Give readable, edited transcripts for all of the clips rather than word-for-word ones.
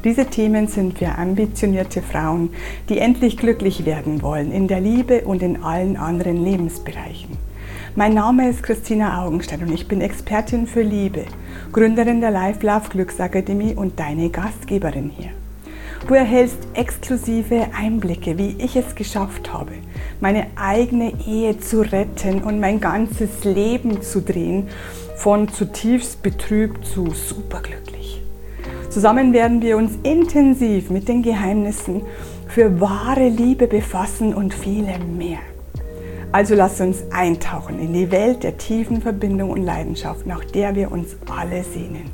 Diese Themen sind für ambitionierte Frauen, die endlich glücklich werden wollen in der Liebe und in allen anderen Lebensbereichen. Mein Name ist Christina Augenstein und ich bin Expertin für Liebe, Gründerin der Life Love Glücksakademie und deine Gastgeberin hier. Du erhältst exklusive Einblicke, wie ich es geschafft habe, meine eigene Ehe zu retten und mein ganzes Leben zu drehen, von zutiefst betrübt zu superglücklich. Zusammen werden wir uns intensiv mit den Geheimnissen für wahre Liebe befassen und viele mehr. Also lass uns eintauchen in die Welt der tiefen Verbindung und Leidenschaft, nach der wir uns alle sehnen.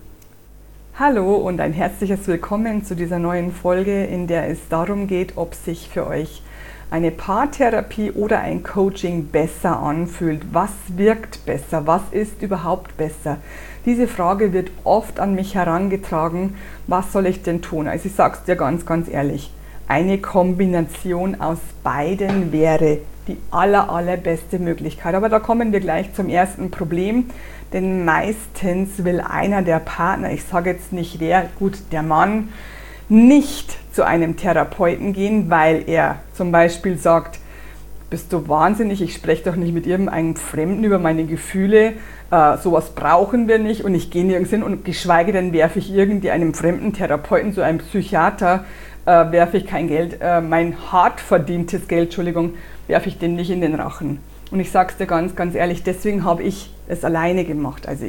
Hallo und ein herzliches Willkommen zu dieser neuen Folge, in der es darum geht, ob sich für euch eine Paartherapie oder ein Coaching besser anfühlt. Was wirkt besser? Was ist überhaupt besser? Diese Frage wird oft an mich herangetragen. Was soll ich denn tun? Also ich sage es dir ganz ehrlich, eine Kombination aus beiden wäre die allerbeste Möglichkeit. Aber da kommen wir gleich zum ersten Problem, denn meistens will einer der Partner, ich sage jetzt nicht wer, gut, der Mann, nicht zu einem Therapeuten gehen, weil er zum Beispiel sagt, bist du wahnsinnig, ich spreche doch nicht mit irgendeinem Fremden über meine Gefühle, sowas brauchen wir nicht und ich gehe nirgends hin und geschweige denn werfe ich irgendeinem fremden Therapeuten, so einem Psychiater, werfe ich kein Geld, mein hart verdientes Geld, Entschuldigung, werfe ich dem nicht in den Rachen. Und ich sage es dir ganz ehrlich, deswegen habe ich es alleine gemacht. Also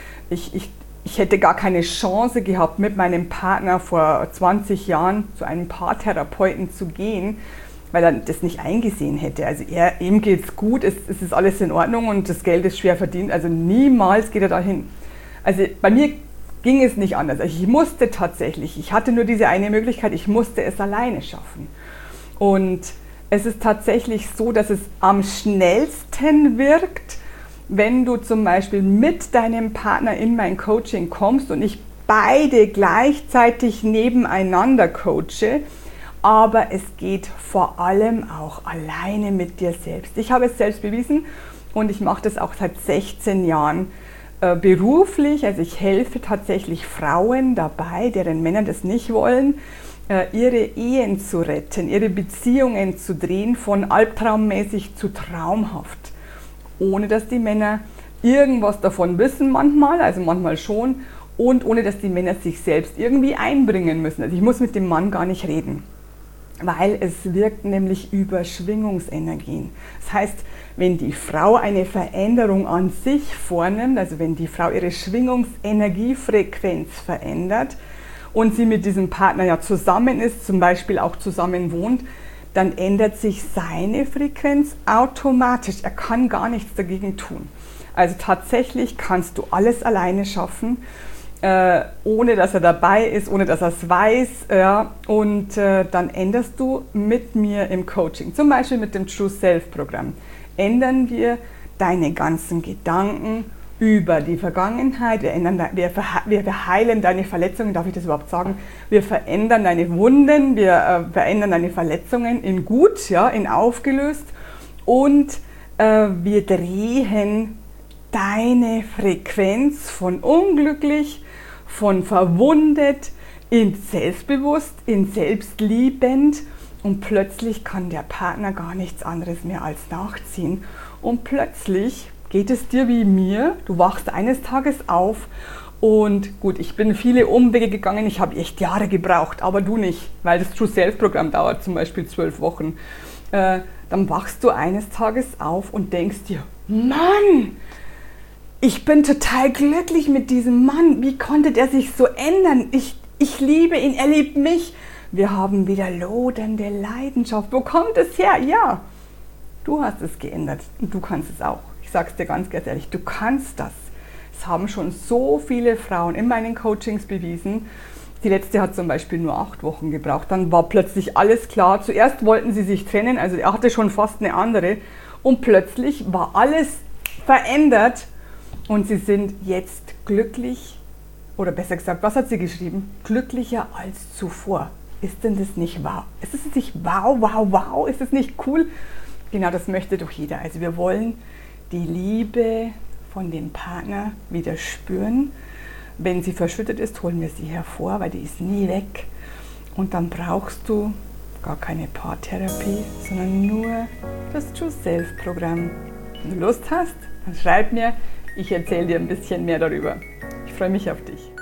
ich hätte gar keine Chance gehabt, mit meinem Partner vor 20 Jahren zu einem Paartherapeuten zu gehen, weil er das nicht eingesehen hätte. Also ihm geht es gut, es ist alles in Ordnung und das Geld ist schwer verdient. Also niemals geht er dahin. Also bei mir ging es nicht anders. Also ich musste tatsächlich, ich hatte nur diese eine Möglichkeit, ich musste es alleine schaffen. Und es ist tatsächlich so, dass es am schnellsten wirkt, wenn du zum Beispiel mit deinem Partner in mein Coaching kommst und ich beide gleichzeitig nebeneinander coache, aber es geht vor allem auch alleine mit dir selbst. Ich habe es selbst bewiesen und ich mache das auch seit 16 Jahren beruflich. Also ich helfe tatsächlich Frauen dabei, deren Männer das nicht wollen, ihre Ehen zu retten, ihre Beziehungen zu drehen, von albtraummäßig zu traumhaft. Ohne dass die Männer irgendwas davon wissen manchmal, also manchmal schon, und ohne dass die Männer sich selbst irgendwie einbringen müssen. Also ich muss mit dem Mann gar nicht reden, weil es wirkt nämlich über Schwingungsenergien. Das heißt, wenn die Frau eine Veränderung an sich vornimmt, also wenn die Frau ihre Schwingungsenergiefrequenz verändert, und sie mit diesem Partner ja zusammen ist, zum Beispiel auch zusammen wohnt, dann ändert sich seine Frequenz automatisch. Er kann gar nichts dagegen tun. Also tatsächlich kannst du alles alleine schaffen, ohne dass er dabei ist, ohne dass er es weiß. Und dann änderst du mit mir im Coaching, zum Beispiel mit dem True Self Programm, ändern wir deine ganzen Gedanken über die Vergangenheit, wir heilen deine Verletzungen, darf ich das überhaupt sagen? Wir verändern deine Wunden, wir verändern deine Verletzungen in gut, ja, in aufgelöst und wir drehen deine Frequenz von unglücklich, von verwundet in selbstbewusst, in selbstliebend und plötzlich kann der Partner gar nichts anderes mehr als nachziehen und plötzlich geht es dir wie mir, du wachst eines Tages auf und gut, ich bin viele Umwege gegangen, ich habe echt Jahre gebraucht, aber du nicht, weil das True Self Programm dauert zum Beispiel 12 Wochen. Dann wachst du eines Tages auf und denkst dir, Mann, ich bin total glücklich mit diesem Mann, wie konnte der sich so ändern? Ich liebe ihn, er liebt mich. Wir haben wieder lodernde Leidenschaft. Wo kommt es her? Ja, du hast es geändert und du kannst es auch. Ich sage es dir ganz ehrlich, du kannst das. Es haben schon so viele Frauen in meinen Coachings bewiesen. Die letzte hat zum Beispiel nur 8 Wochen gebraucht. Dann war plötzlich alles klar. Zuerst wollten sie sich trennen, also er hatte schon fast eine andere. Und plötzlich war alles verändert und sie sind jetzt glücklich, oder besser gesagt, was hat sie geschrieben? Glücklicher als zuvor. Ist denn das nicht wow? Ist es nicht wow? Ist es nicht cool? Genau, das möchte doch jeder. Also wir wollen die Liebe von dem Partner wieder spüren. Wenn sie verschüttet ist, holen wir sie hervor, weil die ist nie weg. Und dann brauchst du gar keine Paartherapie, sondern nur das Choose Self-Programm. Wenn du Lust hast, dann schreib mir, ich erzähle dir ein bisschen mehr darüber. Ich freue mich auf dich.